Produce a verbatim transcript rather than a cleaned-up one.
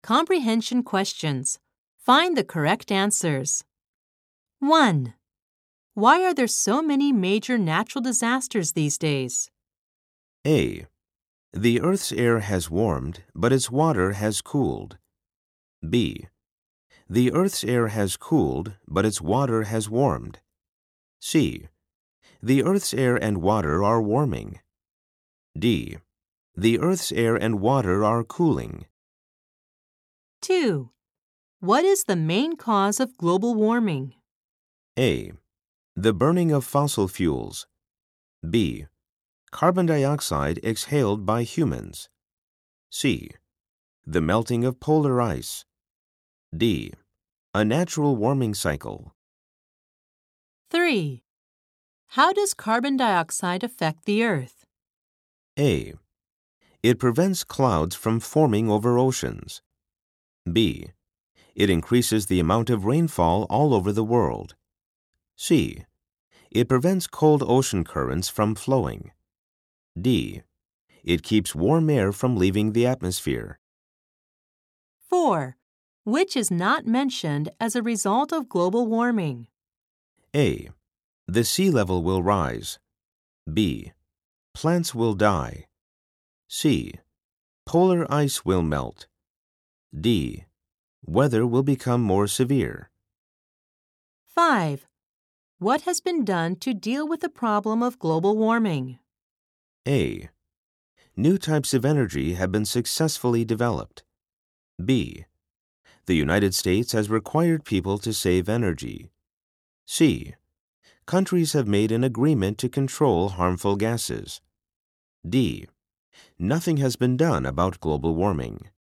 Comprehension questions. Find the correct answers. one. Why are there so many major natural disasters these days? A. The Earth's air has warmed, but its water has cooled. B. The Earth's air has cooled, but its water has warmed. C. The Earth's air and water are warming. D. The Earth's air and water are cooling. two. What is the main cause of global warming? A. The burning of fossil fuels. B. Carbon dioxide exhaled by humans. C. The melting of polar ice. D. A natural warming cycle. three. How does carbon dioxide affect the Earth? A. It prevents clouds from forming over oceans. B. It increases the amount of rainfall all over the world. C. It prevents cold ocean currents from flowing. D. It keeps warm air from leaving the atmosphere. four. Which is not mentioned as a result of global warming? A. The sea level will rise. B. Plants will die. C. Polar ice will melt. D. Weather will become more severe. five. What has been done to deal with the problem of global warming? A. New types of energy have been successfully developed. B. The United States has required people to save energy. C. Countries have made an agreement to control harmful gases. D. Nothing has been done about global warming.